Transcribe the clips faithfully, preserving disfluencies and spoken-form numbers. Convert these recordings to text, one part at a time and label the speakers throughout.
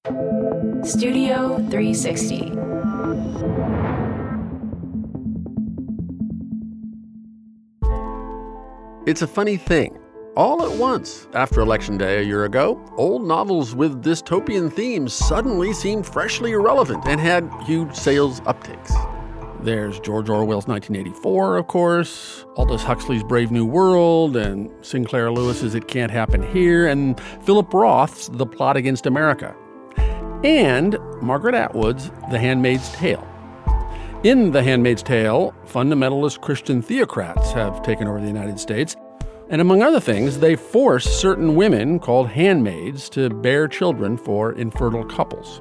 Speaker 1: Studio three sixty.
Speaker 2: It's a funny thing. All at once, after Election Day a year ago, old novels with dystopian themes suddenly seemed freshly irrelevant and had huge sales uptakes. There's George Orwell's nineteen eighty-four, of course, Aldous Huxley's Brave New World, and Sinclair Lewis's It Can't Happen Here, and Philip Roth's The Plot Against America, and Margaret Atwood's The Handmaid's Tale. In The Handmaid's Tale, fundamentalist Christian theocrats have taken over the United States, and among other things, they force certain women, called handmaids, to bear children for infertile couples.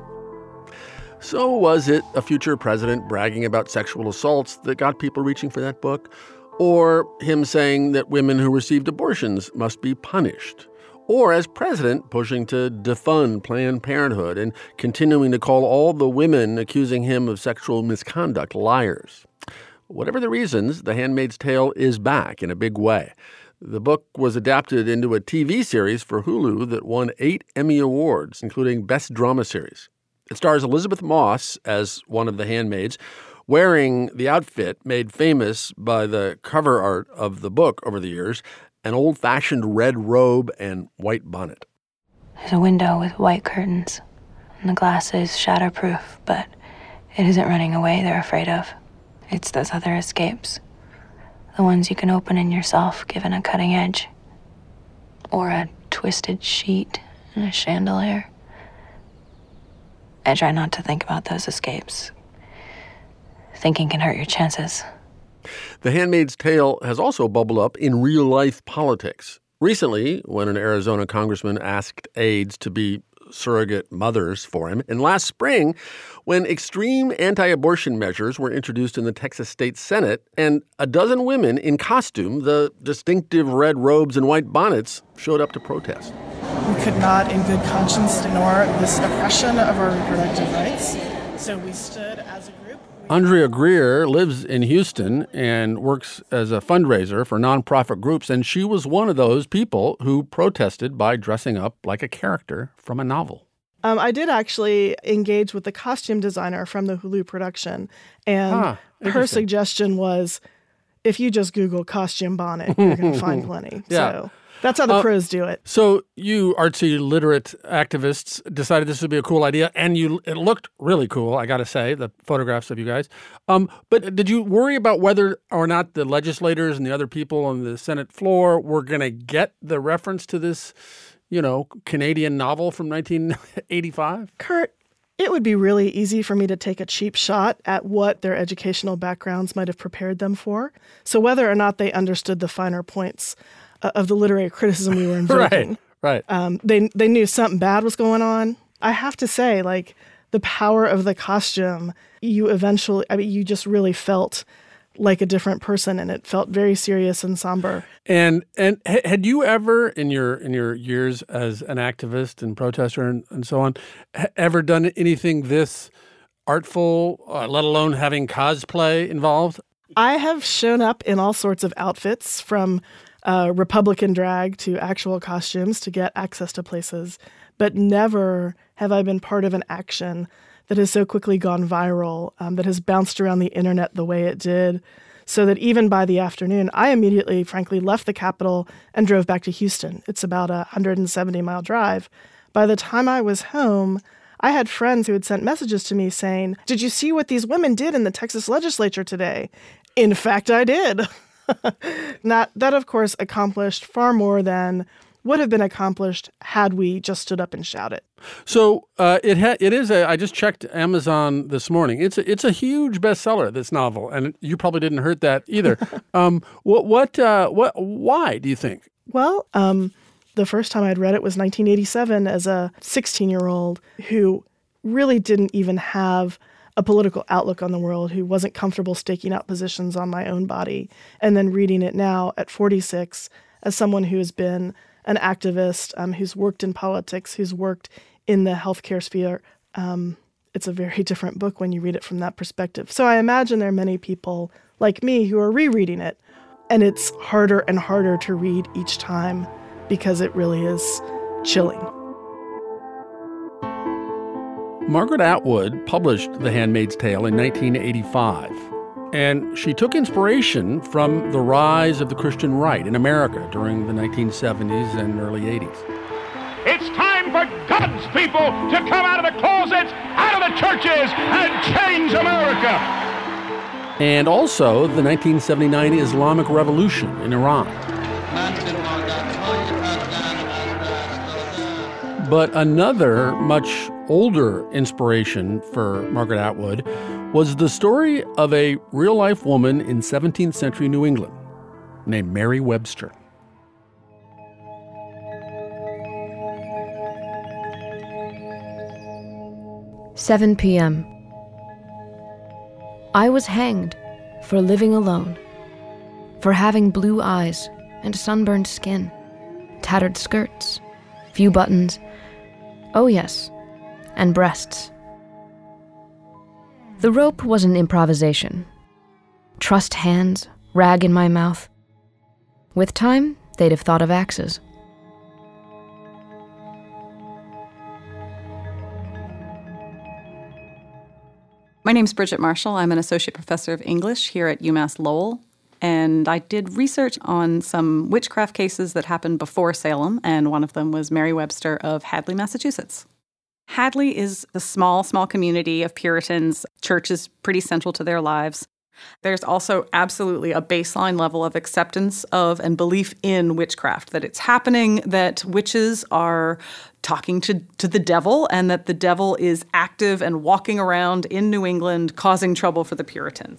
Speaker 2: So was it a future president bragging about sexual assaults that got people reaching for that book? Or him saying that women who received abortions must be punished? Or as president, pushing to defund Planned Parenthood and continuing to call all the women accusing him of sexual misconduct liars? Whatever the reasons, The Handmaid's Tale is back in a big way. The book was adapted into a T V series for Hulu that won eight Emmy Awards, including Best Drama Series. It stars Elizabeth Moss as one of the handmaids, wearing the outfit made famous by the cover art of the book over the years, an old-fashioned red robe and white bonnet.
Speaker 3: There's a window with white curtains, and the glass is shatterproof, but it isn't running away they're afraid of. It's those other escapes. The ones you can open in yourself, given a cutting edge. Or a twisted sheet and a chandelier. I try not to think about those escapes. Thinking can hurt your chances.
Speaker 2: The Handmaid's Tale has also bubbled up in real-life politics. Recently, when an Arizona congressman asked aides to be surrogate mothers for him, and last spring, when extreme anti-abortion measures were introduced in the Texas State Senate, and a dozen women in costume, the distinctive red robes and white bonnets, showed up to protest.
Speaker 4: We could not, in good conscience, ignore this oppression of our reproductive rights. So we stood as a group.
Speaker 2: Andrea Greer lives in Houston and works as a fundraiser for nonprofit groups, and she was one of those people who protested by dressing up like a character from a novel.
Speaker 4: Um, I did actually engage with the costume designer from the Hulu production, and
Speaker 2: ah,
Speaker 4: her suggestion was, if you just Google costume bonnet, you're going to find plenty.
Speaker 2: Yeah.
Speaker 4: So that's how the
Speaker 2: uh,
Speaker 4: pros do it.
Speaker 2: So you artsy literate activists decided this would be a cool idea, and you it looked really cool, I got to say, the photographs of you guys. Um, but did you worry about whether or not the legislators and the other people on the Senate floor were going to get the reference to this, you know, Canadian novel from nineteen eighty-five?
Speaker 4: Kurt, it would be really easy for me to take a cheap shot at what their educational backgrounds might have prepared them for. So whether or not they understood the finer points of the literary criticism we were invoking.
Speaker 2: Right, right.
Speaker 4: Um, they they knew something bad was going on. I have to say, like, the power of the costume, you eventually, I mean, you just really felt like a different person, and it felt very serious and somber.
Speaker 2: And and had you ever, in your in your years as an activist and protester and, and so on, ever done anything this artful, uh, let alone having cosplay involved?
Speaker 4: I have shown up in all sorts of outfits, from Uh, Republican drag to actual costumes to get access to places, but never have I been part of an action that has so quickly gone viral, um, that has bounced around the internet the way it did, so that even by the afternoon, I immediately, frankly, left the Capitol and drove back to Houston. It's about a one hundred seventy mile drive. By the time I was home, I had friends who had sent messages to me saying, "Did you see what these women did in the Texas legislature today?" In fact, I did. Not, that, of course, accomplished far more than would have been accomplished had we just stood up and shouted.
Speaker 2: So uh, it ha- it is a. I just checked Amazon this morning. It's a, it's a huge bestseller, this novel, and you probably didn't hurt that either. um, what what uh, what? Why do you think?
Speaker 4: Well, um, the first time I'd read it was nineteen eighty-seven as a sixteen-year-old who really didn't even have a political outlook on the world, who wasn't comfortable staking out positions on my own body. And then reading it now at forty-six as someone who has been an activist, um, who's worked in politics, who's worked in the healthcare sphere, um, it's a very different book when you read it from that perspective. So I imagine there are many people like me who are rereading it, and it's harder and harder to read each time because it really is chilling.
Speaker 2: Margaret Atwood published The Handmaid's Tale in nineteen eighty-five, and she took inspiration from the rise of the Christian right in America during the nineteen seventies and early eighties.
Speaker 5: It's time for God's people to come out of the closets, out of the churches, and change America.
Speaker 2: And also the nineteen seventy-nine Islamic Revolution in Iran. But another much older inspiration for Margaret Atwood was the story of a real-life woman in seventeenth century New England named Mary Webster.
Speaker 6: seven p.m. I was hanged for living alone, for having blue eyes and sunburned skin, tattered skirts, few buttons, oh yes, and breasts. The rope was an improvisation. Trussed hands, rag in my mouth. With time, they'd have thought of axes.
Speaker 7: My name's Bridget Marshall. I'm an associate professor of English here at UMass Lowell, and I did research on some witchcraft cases that happened before Salem, and one of them was Mary Webster of Hadley, Massachusetts. Hadley is a small, small community of Puritans. Church is pretty central to their lives. There's also absolutely a baseline level of acceptance of and belief in witchcraft, that it's happening, that witches are talking to, to the devil, and that the devil is active and walking around in New England causing trouble for the Puritans.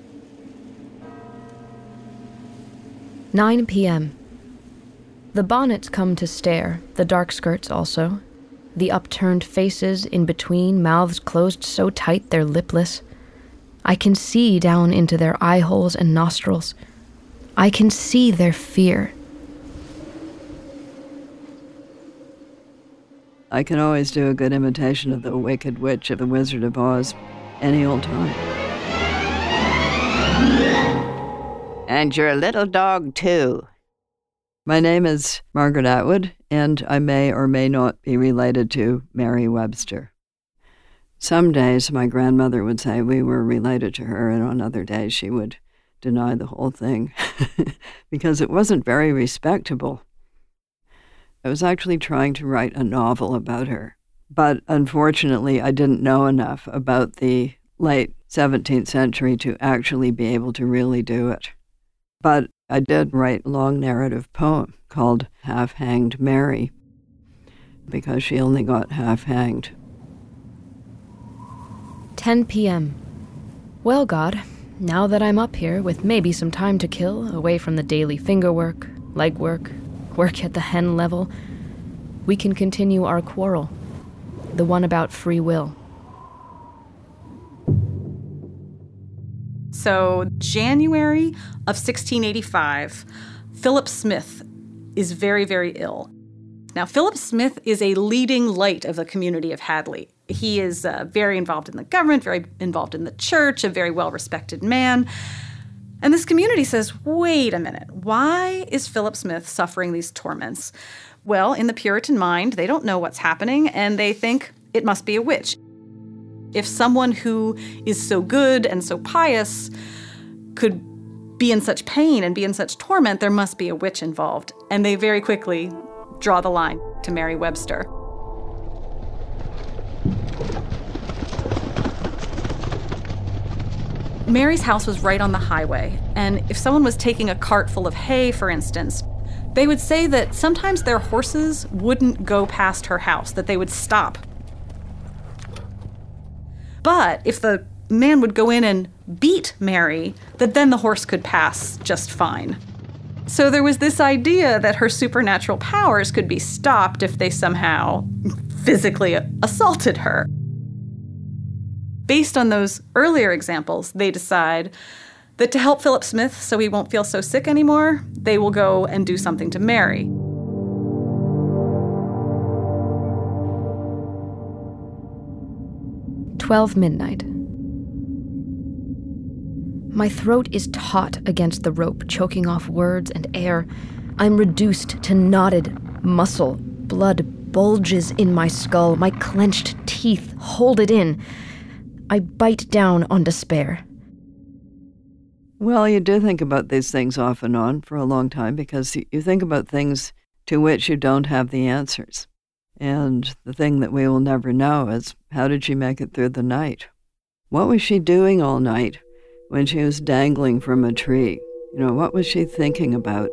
Speaker 6: nine p.m. The bonnets come to stare, the dark skirts also. The upturned faces in between, mouths closed so tight they're lipless. I can see down into their eye holes and nostrils. I can see their fear.
Speaker 8: I can always do a good imitation of the Wicked Witch of the Wizard of Oz any old time.
Speaker 9: And your little dog, too.
Speaker 8: My name is Margaret Atwood, and I may or may not be related to Mary Webster. Some days my grandmother would say we were related to her, and on other days she would deny the whole thing because it wasn't very respectable. I was actually trying to write a novel about her, but unfortunately I didn't know enough about the late seventeenth century to actually be able to really do it. But I did write a long narrative poem called Half-Hanged Mary, because she only got half-hanged.
Speaker 6: ten p.m. Well, God, now that I'm up here with maybe some time to kill, away from the daily fingerwork, legwork, work at the hen level, we can continue our quarrel, the one about free will.
Speaker 7: So, January of sixteen eighty-five, Philip Smith is very, very ill. Now, Philip Smith is a leading light of the community of Hadley. He is uh, very involved in the government, very involved in the church, a very well-respected man. And this community says, wait a minute, why is Philip Smith suffering these torments? Well, in the Puritan mind, they don't know what's happening, and they think it must be a witch. If someone who is so good and so pious could be in such pain and be in such torment, there must be a witch involved. And they very quickly draw the line to Mary Webster. Mary's house was right on the highway, and if someone was taking a cart full of hay, for instance, they would say that sometimes their horses wouldn't go past her house, that they would stop. But if the man would go in and beat Mary, that then the horse could pass just fine. So there was this idea that her supernatural powers could be stopped if they somehow physically assaulted her. Based on those earlier examples, they decide that to help Philip Smith so he won't feel so sick anymore, they will go and do something to Mary.
Speaker 6: twelve midnight. My throat is taut against the rope, choking off words and air. I'm reduced to knotted muscle, blood bulges in my skull. My clenched teeth hold it in. I bite down on despair.
Speaker 8: Well, you do think about these things off and on for a long time because you think about things to which you don't have the answers. And the thing that we will never know is, how did she make it through the night? What was she doing all night when she was dangling from a tree? You know, what was she thinking about?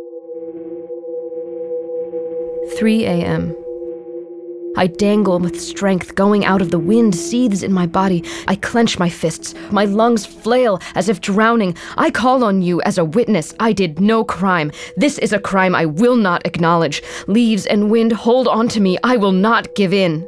Speaker 6: three a.m. I dangle with strength going out of the wind seethes in my body. I clench my fists. My lungs flail as if drowning. I call on you as a witness. I did no crime. This is a crime I will not acknowledge. Leaves and wind, hold on to me. I will not give in.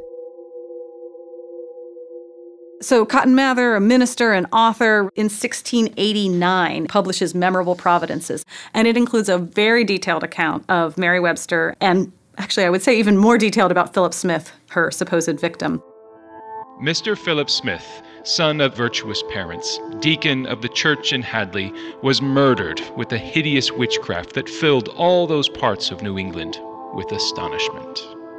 Speaker 7: So Cotton Mather, a minister and author, in sixteen eighty-nine publishes Memorable Providences, and it includes a very detailed account of Mary Webster, and actually I would say even more detailed about Philip Smith, her supposed victim.
Speaker 10: Mister Philip Smith, son of virtuous parents, deacon of the church in Hadley, was murdered with a hideous witchcraft that filled all those parts of New England with astonishment.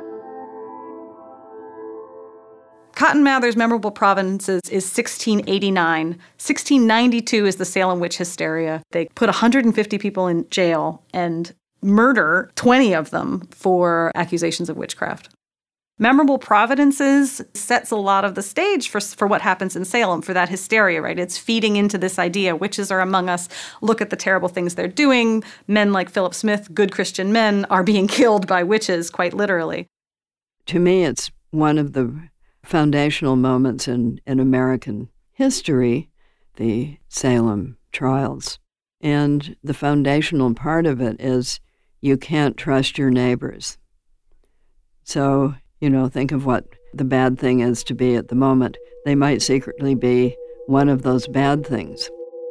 Speaker 7: Cotton Mather's Memorable Providences is sixteen eighty-nine. sixteen ninety-two is the Salem witch hysteria. They put one hundred fifty people in jail and murder twenty of them for accusations of witchcraft. Memorable Providences sets a lot of the stage for, for what happens in Salem, for that hysteria, right? It's feeding into this idea, witches are among us, look at the terrible things they're doing. Men like Philip Smith, good Christian men, are being killed by witches, quite literally.
Speaker 8: To me, it's one of the foundational moments in, in American history, the Salem trials. And the foundational part of it is you can't trust your neighbors. So, you know, think of what the bad thing is to be at the moment. They might secretly be one of those bad things.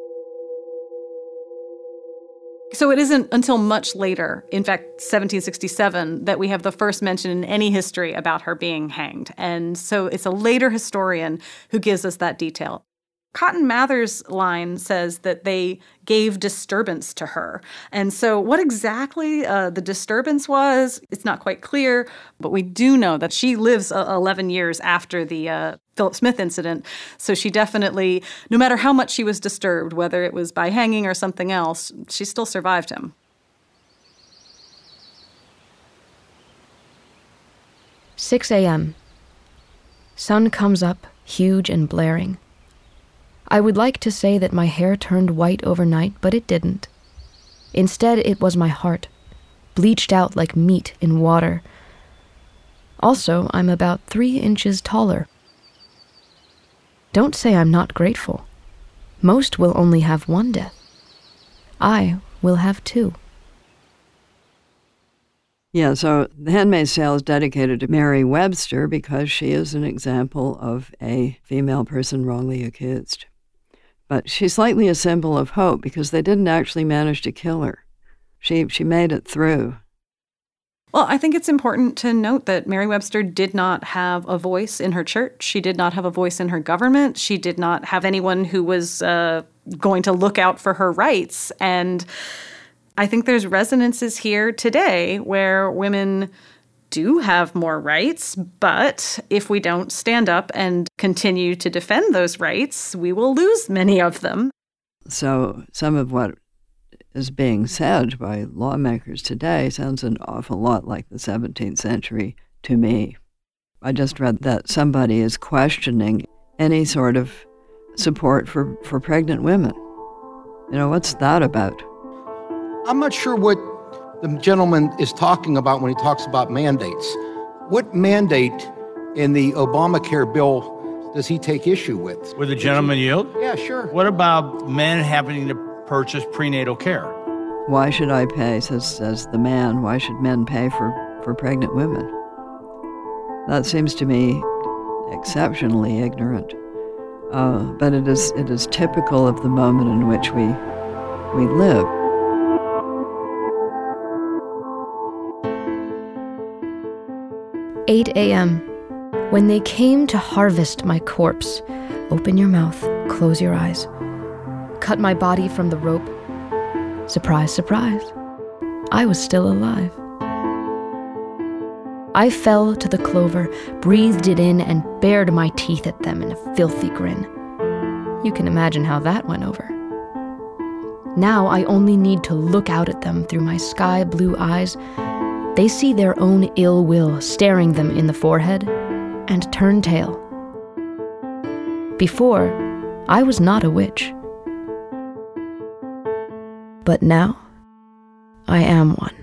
Speaker 7: So it isn't until much later, in fact, seventeen sixty-seven, that we have the first mention in any history about her being hanged. And so it's a later historian who gives us that detail. Cotton Mather's line says that they gave disturbance to her. And so what exactly uh, the disturbance was, it's not quite clear, but we do know that she lives uh, eleven years after the uh, Philip Smith incident. So she definitely, no matter how much she was disturbed, whether it was by hanging or something else, she still survived him.
Speaker 6: six a.m. Sun comes up, huge and blaring. I would like to say that my hair turned white overnight, but it didn't. Instead, it was my heart, bleached out like meat in water. Also, I'm about three inches taller. Don't say I'm not grateful. Most will only have one death. I will have two.
Speaker 8: Yeah, so The Handmaid's Tale is dedicated to Mary Webster because she is an example of a female person wrongly accused. But she's slightly a symbol of hope because they didn't actually manage to kill her. She she made it through.
Speaker 7: Well, I think it's important to note that Mary Webster did not have a voice in her church. She did not have a voice in her government. She did not have anyone who was uh, going to look out for her rights. And I think there's resonances here today where women do have more rights, but if we don't stand up and continue to defend those rights, we will lose many of them.
Speaker 8: So some of what is being said by lawmakers today sounds an awful lot like the seventeenth century to me. I just read that somebody is questioning any sort of support for, for pregnant women. You know, what's that about?
Speaker 11: I'm not sure what the gentleman is talking about when he talks about mandates. What mandate in the Obamacare bill does he take issue with?
Speaker 12: Would the gentleman yield?
Speaker 11: Yeah, sure.
Speaker 12: What about men having to purchase prenatal care?
Speaker 8: Why should I pay, says, says the man, why should men pay for, for pregnant women? That seems to me exceptionally ignorant. Uh, but it is it is typical of the moment in which we we live.
Speaker 6: eight a.m. When they came to harvest my corpse, open your mouth, close your eyes. Cut my body from the rope. Surprise, surprise. I was still alive. I fell to the clover, breathed it in, and bared my teeth at them in a filthy grin. You can imagine how that went over. Now I only need to look out at them through my sky-blue eyes. They see their own ill will staring them in the forehead and turn tail. Before, I was not a witch. But now, I am one.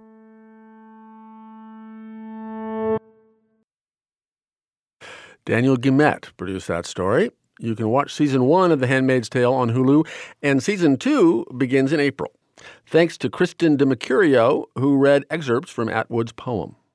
Speaker 2: Daniel Guillemette produced that story. You can watch season one of The Handmaid's Tale on Hulu, and season two begins in April. Thanks to Kristen DeMercurio, who read excerpts from Atwood's poem.